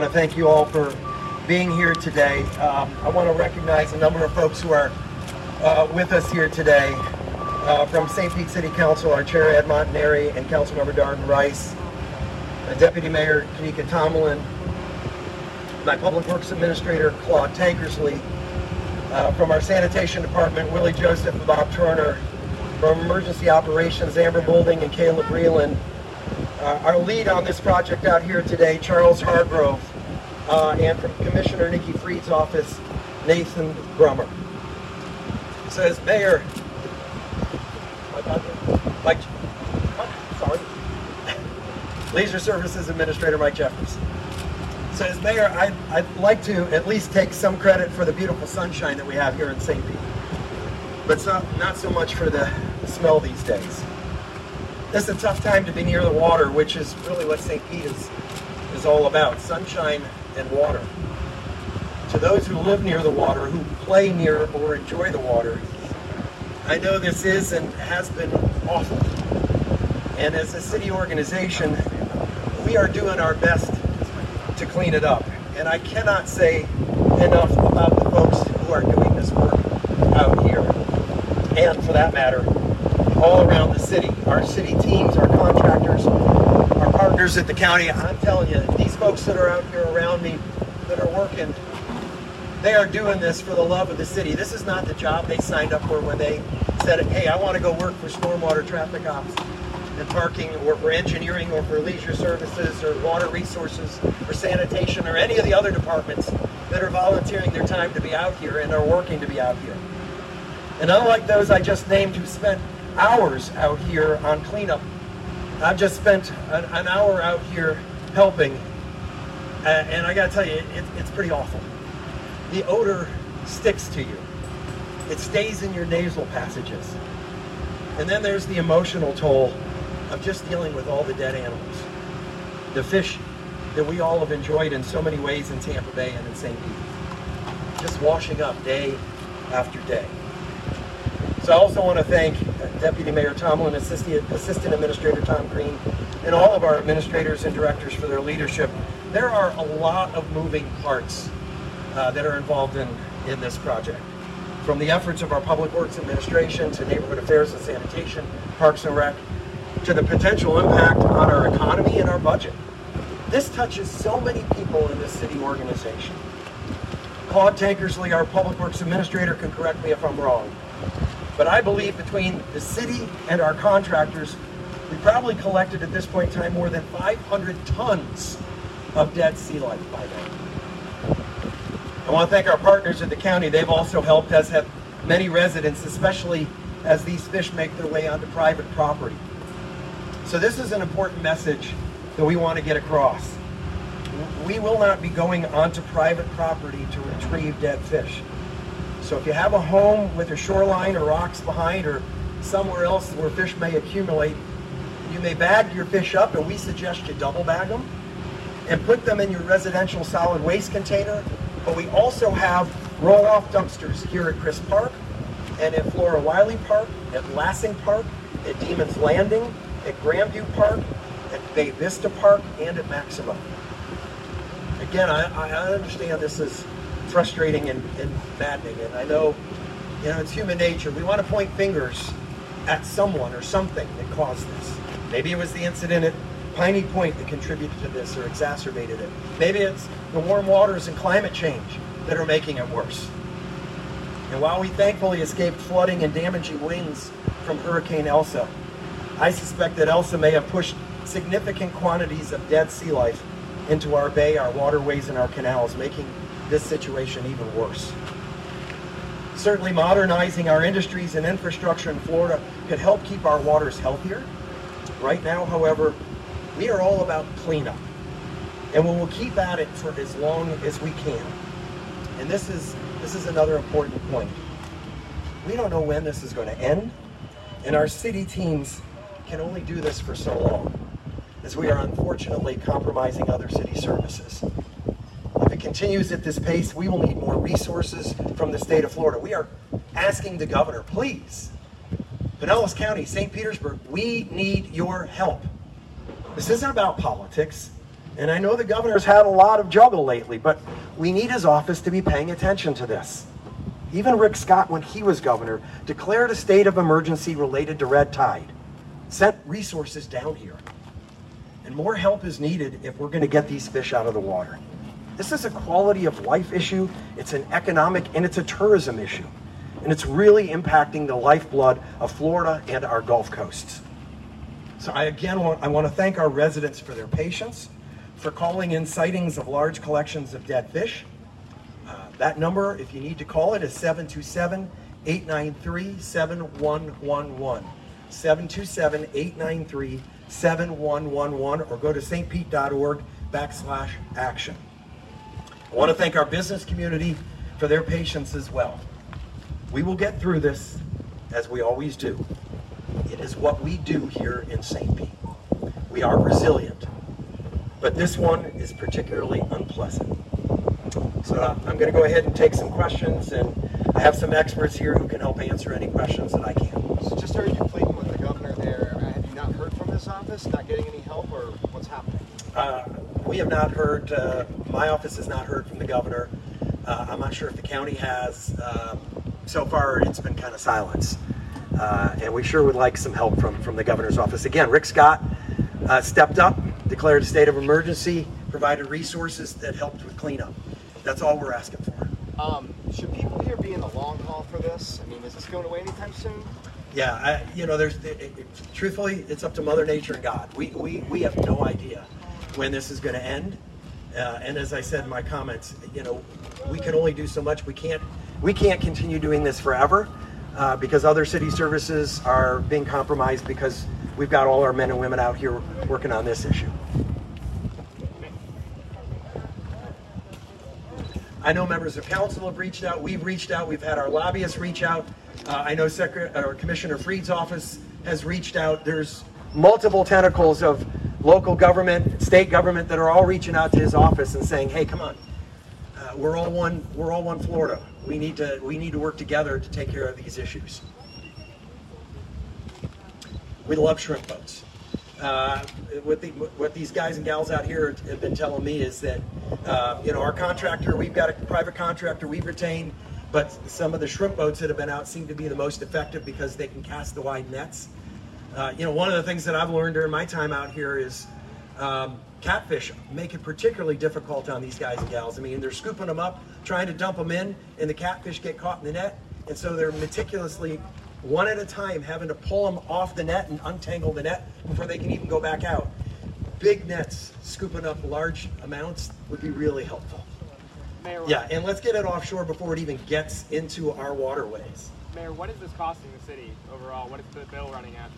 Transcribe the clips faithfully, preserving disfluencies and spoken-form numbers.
to thank you all for being here today. Um, I want to recognize a number of folks who are uh, with us here today. Uh, from Saint Pete City Council, our Chair Ed Montanari and Councilmember Darden Rice, uh, Deputy Mayor Kanika Tomlin, my Public Works Administrator Claude Tankersley, uh, from our Sanitation Department, Willie Joseph and Bob Turner, from Emergency Operations, Amber Boulding and Caleb Breland, uh, our lead on this project out here today, Charles Hargrove, uh, and from Commissioner Nikki Freed's office, Nathan Brummer. So as Mayor, Mike, sorry, Leisure Services Administrator Mike Jeffers. So as Mayor, I'd, I'd like to at least take some credit for the beautiful sunshine that we have here in Saint Pete, but so, not so much for the smell these days. This is a tough time to be near the water, which is really what Saint Pete is, is all about, sunshine and water. To those who live near the water, who play near or enjoy the water, I know this is and has been awful. And as a city organization, we are doing our best to clean it up. And I cannot say enough about the folks who are doing this work out here. And for that matter, all around the city. Our city teams, our contractors, our partners at the county. I'm telling you, these folks that are out here around me that are working, they are doing this for the love of the city. This is not the job they signed up for when they said, hey, I want to go work for stormwater traffic ops and parking, or for engineering, or for leisure services, or water resources, or sanitation, or any of the other departments that are volunteering their time to be out here and are working to be out here. And unlike those I just named who spent hours out here on cleanup, I've just spent an, an hour out here helping, uh, and I got to tell you, it, it's pretty awful. The odor sticks to you. It stays in your nasal passages. And then there's the emotional toll of just dealing with all the dead animals. The fish that we all have enjoyed in so many ways in Tampa Bay and in Saint Pete. Just washing up day after day. So I also want to thank Deputy Mayor Tomlin, Assistant, Assistant Administrator Tom Green, and all of our administrators and directors for their leadership. There are a lot of moving parts Uh, that are involved in, in this project. From the efforts of our Public Works Administration to Neighborhood Affairs and Sanitation, Parks and Rec, to the potential impact on our economy and our budget. This touches so many people in this city organization. Claude Tankersley, our Public Works Administrator, can correct me if I'm wrong, but I believe between the city and our contractors, we probably collected at this point in time more than five hundred tons of dead sea life by now. I want to thank our partners in the county. They've also helped, as have many residents, especially as these fish make their way onto private property. So this is an important message that we want to get across. We will not be going onto private property to retrieve dead fish. So if you have a home with a shoreline or rocks behind, or somewhere else where fish may accumulate, you may bag your fish up, and we suggest you double bag them and put them in your residential solid waste container. But we also have roll-off dumpsters here at Chris Park, and at Flora Wiley Park, at Lassing Park, at Demon's Landing, at Grandview Park, at Bay Vista Park, and at Maximo. Again, I, I understand this is frustrating and, and maddening, and I know, you know, it's human nature. We want to point fingers at someone or something that caused this. Maybe it was the incident at Piney Point that contributed to this or exacerbated it. Maybe it's the warm waters and climate change that are making it worse. And while we thankfully escaped flooding and damaging winds from Hurricane Elsa, I suspect that Elsa may have pushed significant quantities of dead sea life into our bay, our waterways, and our canals, making this situation even worse. Certainly modernizing our industries and infrastructure in Florida could help keep our waters healthier. Right now, however, we are all about cleanup, and we will keep at it for as long as we can. And this is this is another important point. We don't know when this is going to end, and our city teams can only do this for so long, as we are unfortunately compromising other city services. If it continues at this pace, we will need more resources from the state of Florida. We are asking the governor, please, Pinellas County, Saint Petersburg, we need your help. This isn't about politics. And I know the governor's had a lot of juggle lately, but we need his office to be paying attention to this. Even Rick Scott, when he was governor, declared a state of emergency related to red tide, sent resources down here. And more help is needed if we're going to get these fish out of the water. This is a quality of life issue, it's an economic, and it's a tourism issue. And it's really impacting the lifeblood of Florida and our Gulf coasts. So I again want, I want to thank our residents for their patience, for calling in sightings of large collections of dead fish. Uh, that number, if you need to call it, is seven two seven, eight nine three, seven one one one. seven two seven, eight nine three, seven one one one, or go to stpete.org backslash action. I want to thank our business community for their patience as well. We will get through this, as we always do. It is what we do here in Saint Pete. We are resilient, but this one is particularly unpleasant. So uh, I'm going to go ahead and take some questions, and I have some experts here who can help answer any questions that I can. So just heard you pleading with the governor there. Have you not heard from this office? Not getting any help, or what's happening? Uh, we have not heard, uh, my office has not heard from the governor. Uh, I'm not sure if the county has. Uh, so far, it's been kind of silence. Uh, and we sure would like some help from, from the governor's office. Again, Rick Scott uh, stepped up, declared a state of emergency, provided resources that helped with cleanup. That's all we're asking for. Um, should people here be in the long haul for this? I mean, is this going away anytime soon? Yeah, I, you know, there's, it, it, truthfully, it's up to Mother Nature and God. We, we, we have no idea when this is going to end. Uh, and as I said in my comments, you know, we can only do so much. We can't, we can't continue doing this forever uh, because other city services are being compromised because we've got all our men and women out here working on this issue. I know members of council have reached out. We've reached out. We've had our lobbyists reach out. Uh, I know Secretary, or Commissioner Freed's office has reached out. There's multiple tentacles of local government, state government that are all reaching out to his office and saying, "Hey, come on, uh, we're all one. We're all one Florida. We need to. We need to work together to take care of these issues." We love shrimp boats. Uh, what, the, what these guys and gals out here have been telling me is that, uh, you know, our contractor, we've got a private contractor we've retained, but some of the shrimp boats that have been out seem to be the most effective because they can cast the wide nets. Uh, you know, one of the things that I've learned during my time out here is um, catfish make it particularly difficult on these guys and gals. I mean, they're scooping them up, trying to dump them in, and the catfish get caught in the net, and so they're meticulously, one at a time, having to pull them off the net and untangle the net before they can even go back out. Big nets scooping up large amounts would be really helpful. Mayor, Yeah, and let's get it offshore before it even gets into our waterways. Mayor, what is this costing the city overall? What is the bill running at?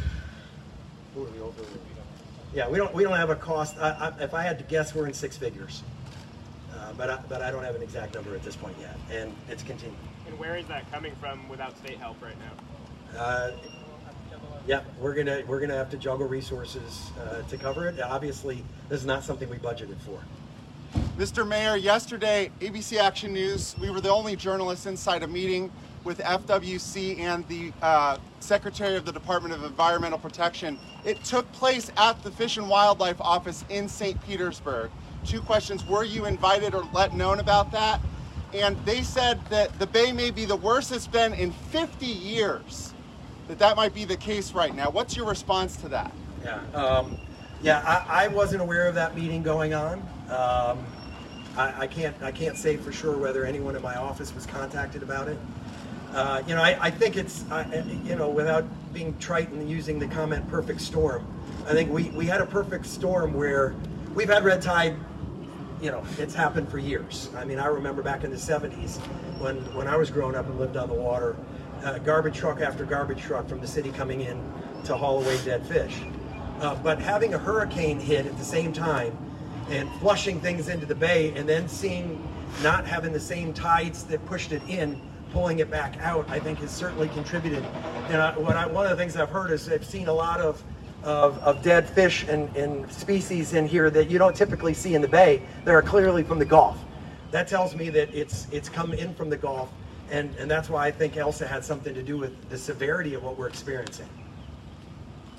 Yeah, we don't we don't have a cost. I, I, if I had to guess, we're in six figures, uh, but I, but I don't have an exact number at this point yet, and it's continuing. And where is that coming from without state help right now? Uh, yeah, we're gonna we're gonna have to juggle resources uh, to cover it. Obviously, this is not something we budgeted for. Mister Mayor, yesterday, A B C Action News, we were the only journalists inside a meeting with F W C and the uh, Secretary of the Department of Environmental Protection. It took place at the Fish and Wildlife Office in Saint Petersburg. Two questions: were you invited or let known about that? And they said that the bay may be the worst it's been in fifty years, that that might be the case right now. What's your response to that? Yeah, um, yeah, I, I wasn't aware of that meeting going on. Um, I, I can't I can't say for sure whether anyone in my office was contacted about it. Uh, you know, I, I think it's, I, you know, without being trite and using the comment perfect storm, I think we, we had a perfect storm where we've had red tide, you know, it's happened for years. I mean, I remember back in the seventies when, when I was growing up and lived on the water, uh, garbage truck after garbage truck from the city coming in to haul away dead fish. Uh, but having a hurricane hit at the same time and flushing things into the bay and then seeing not having the same tides that pushed it in, pulling it back out, I think has certainly contributed. And I, what I, one of the things I've heard is I've seen a lot of Of, of dead fish and, and species in here that you don't typically see in the bay that are clearly from the Gulf. That tells me that it's it's come in from the Gulf, and, and that's why I think Elsa had something to do with the severity of what we're experiencing.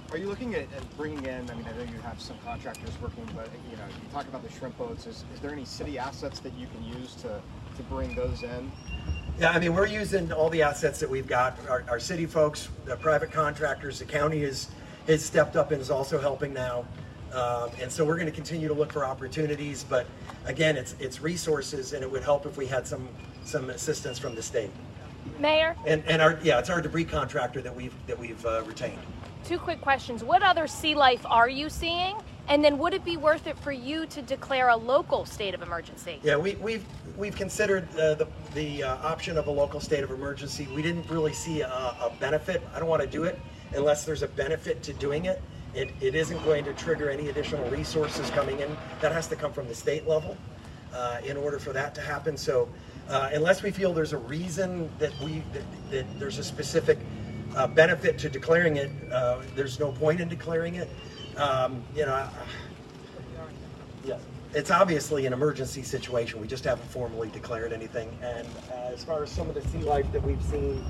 Are you looking at, at bringing in, I mean, I know you have some contractors working, but, you know, you talk about the shrimp boats. Is, is there any city assets that you can use to, to bring those in? Yeah, I mean, we're using all the assets that we've got. Our, our city folks, the private contractors, the county is, is stepped up and is also helping now. Um, and so we're going to continue to look for opportunities. But again, it's it's resources, and it would help if we had some some assistance from the state. Mayor? And and our yeah, it's our debris contractor that we've that we've uh, retained. Two quick questions. What other sea life are you seeing? And then would it be worth it for you to declare a local state of emergency? Yeah, we, we've we've considered uh, the the uh, option of a local state of emergency. We didn't really see a, a benefit. I don't want to do it unless there's a benefit to doing it. It it isn't going to trigger any additional resources coming in. That has to come from the state level uh, in order for that to happen. So uh, unless we feel there's a reason that we that, that there's a specific uh, benefit to declaring it, uh, there's no point in declaring it. Um, you know, I, yeah, it's obviously an emergency situation. We just haven't formally declared anything. And uh, as far as some of the sea life that we've seen,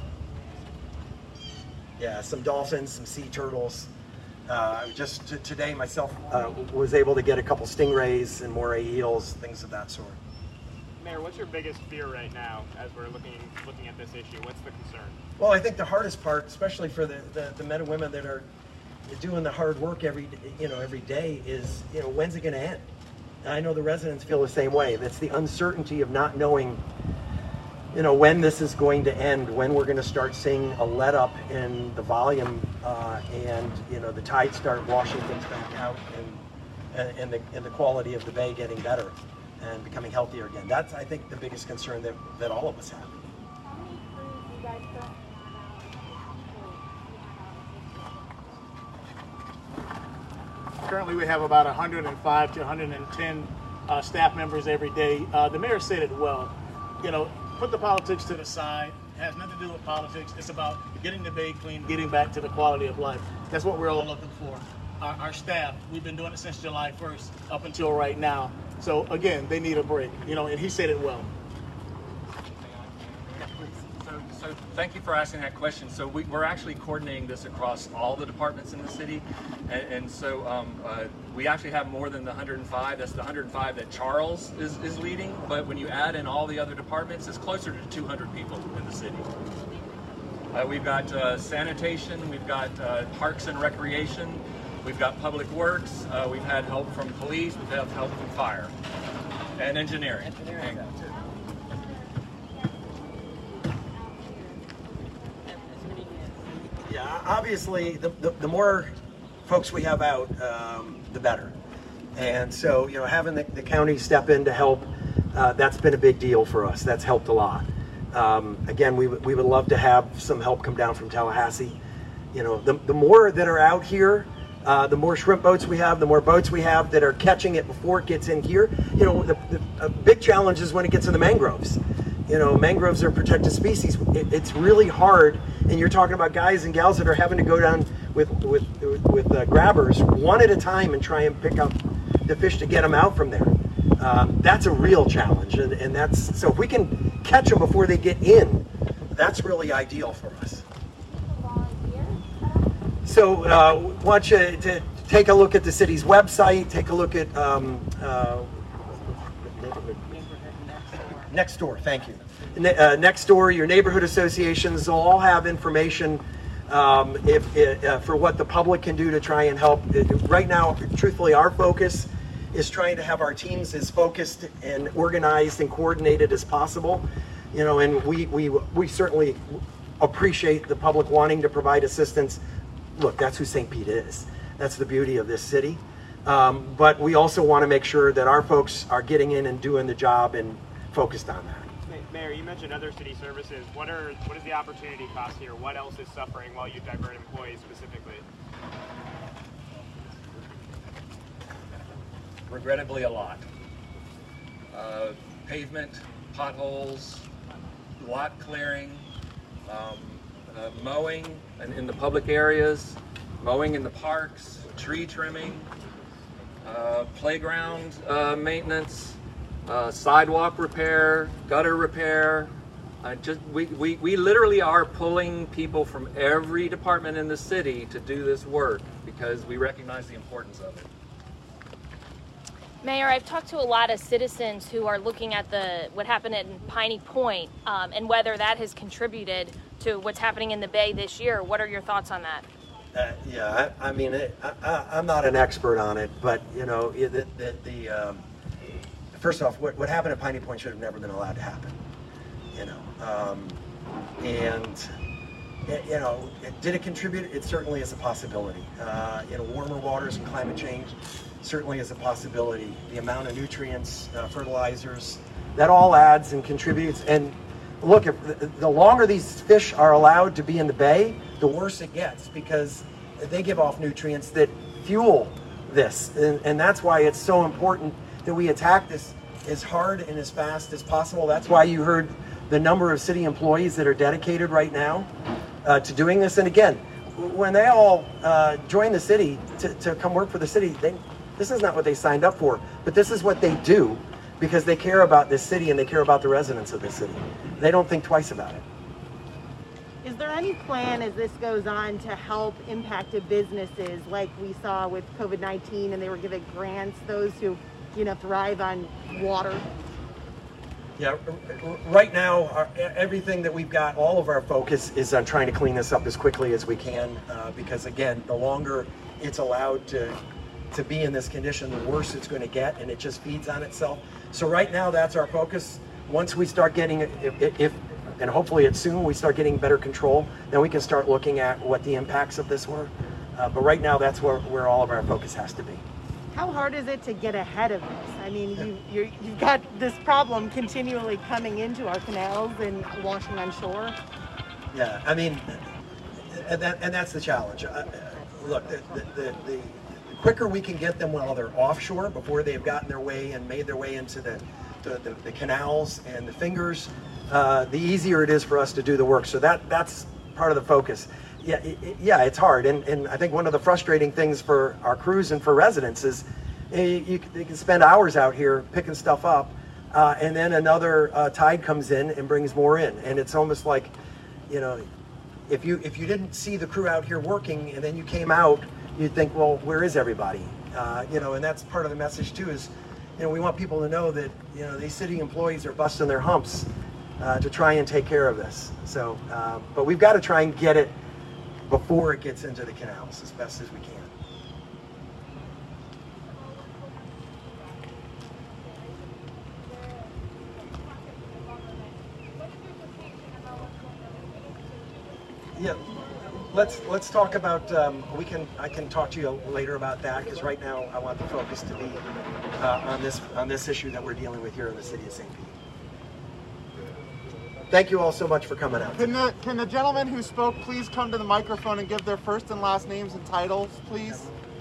yeah, some dolphins, some sea turtles. Uh, just t today myself uh, was able to get a couple stingrays and moray eels, things of that sort. Mayor, what's your biggest fear right now as we're looking looking at this issue? What's the concern? Well, I think the hardest part, especially for the, the, the men and women that are doing the hard work every you know every day, is you know when's it going to end? And I know the residents feel the same way. It's the uncertainty of not knowing you know when this is going to end, when we're going to start seeing a let up in the volume, uh, and you know the tides start washing things back out, and and, and the and the quality of the bay getting better and becoming healthier again. That's I think the biggest concern that that all of us have. Currently, we have about one hundred five to one hundred ten uh, staff members every day. Uh, the mayor said it well. You know, put the politics to the side. It has nothing to do with politics. It's about getting the bay clean, getting back to the quality of life. That's what we're all looking for. Our, our staff, we've been doing it since July first up until right now. So again, they need a break. You know, and he said it well. So, so thank you for asking that question. So we, we're actually coordinating this across all the departments in the city, and, and so um, uh, we actually have more than the one hundred five. That's the one hundred five that Charles is, is leading, but when you add in all the other departments, it's closer to two hundred people in the city. Uh, we've got uh, sanitation, we've got uh, parks and recreation, we've got public works, uh, we've had help from police, we've had help from fire, and engineering. engineering. Yeah, obviously, the, the, the more folks we have out, um, the better. And so, you know, having the, the county step in to help, uh, that's been a big deal for us. That's helped a lot. Um, again, we, we would love to have some help come down from Tallahassee. You know, the, the more that are out here, uh, the more shrimp boats we have, the more boats we have that are catching it before it gets in here. You know, the, the a big challenge is when it gets in the mangroves. You know, mangroves are protected species. It, it's really hard, and you're talking about guys and gals that are having to go down with with with uh, grabbers one at a time and try and pick up the fish to get them out from there. Um, that's a real challenge, and, and that's so if we can catch them before they get in, that's really ideal for us. So, uh, want you to take a look at the city's website. Take a look at. Um, uh, Next door, thank you. Ne uh, next door, your neighborhood associations will all have information um, if, uh, for what the public can do to try and help. Right now, truthfully, our focus is trying to have our teams as focused and organized and coordinated as possible. You know, and we, we, we certainly appreciate the public wanting to provide assistance. Look, that's who Saint Pete is. That's the beauty of this city. Um, but we also want to make sure that our folks are getting in and doing the job and focused on that. Mayor, you mentioned other city services. What are what is the opportunity cost here? What else is suffering while you divert employees specifically? Regrettably, a lot. Uh, pavement, potholes, lot clearing, um, uh, mowing in, in the public areas, mowing in the parks, tree trimming, uh, playground uh, maintenance, Uh, sidewalk repair, gutter repair, I just we, we, we literally are pulling people from every department in the city to do this work because we recognize the importance of it. Mayor, I've talked to a lot of citizens who are looking at the what happened in Piney Point um, and whether that has contributed to what's happening in the Bay this year. What are your thoughts on that? Uh, yeah, I, I mean, it, I, I, I'm not an expert on it, but you know, the, the, the um, first off, what, what happened at Piney Point should have never been allowed to happen. You know, um, and it, you know, it, did it contribute? It certainly is a possibility. Uh, you know, warmer waters and climate change certainly is a possibility. The amount of nutrients, uh, fertilizers, that all adds and contributes. And look, if the, the longer these fish are allowed to be in the bay, the worse it gets because they give off nutrients that fuel this. And, and that's why it's so important that we attack this as hard and as fast as possible. That's why you heard the number of city employees that are dedicated right now uh, to doing this. And again, when they all uh, join the city to, to come work for the city, they, this is not what they signed up for, but this is what they do because they care about this city and they care about the residents of this city. They don't think twice about it. Is there any plan as this goes on to help impacted businesses like we saw with COVID nineteen and they were giving grants, those who, you know, thrive on water? Yeah, right now, our, everything that we've got, all of our focus is on trying to clean this up as quickly as we can uh, because again, the longer it's allowed to to be in this condition, the worse it's going to get, and it just feeds on itself. So right now, that's our focus. Once we start getting, if, if and hopefully it's soon, we start getting better control, then we can start looking at what the impacts of this were. Uh, but right now, that's where, where all of our focus has to be. How hard is it to get ahead of this? I mean, you, you're, you've got this problem continually coming into our canals and washing on shore. Yeah, I mean, and, that, and that's the challenge. Uh, look, the, the, the, the quicker we can get them while they're offshore, before they've gotten their way and made their way into the, the, the, the canals and the fingers, uh, the easier it is for us to do the work. So that that's part of the focus. Yeah, it, it, yeah, it's hard, and, and I think one of the frustrating things for our crews and for residents is you, you, you can spend hours out here picking stuff up, uh, and then another uh, tide comes in and brings more in, and it's almost like, you know, if you if you didn't see the crew out here working and then you came out, you'd think, well, where is everybody? Uh, you know, and that's part of the message too. Is, you know, we want people to know that, you know, these city employees are busting their humps uh, to try and take care of this. So, uh, but we've got to try and get it before it gets into the canals as best as we can. Yeah, let's let's talk about. Um, we can I can talk to you later about that because right now I want the focus to be uh, on this on this issue that we're dealing with here in the city of Saint Pete. Thank you all so much for coming out. Can the, can the gentleman who spoke please come to the microphone and give their first and last names and titles, please?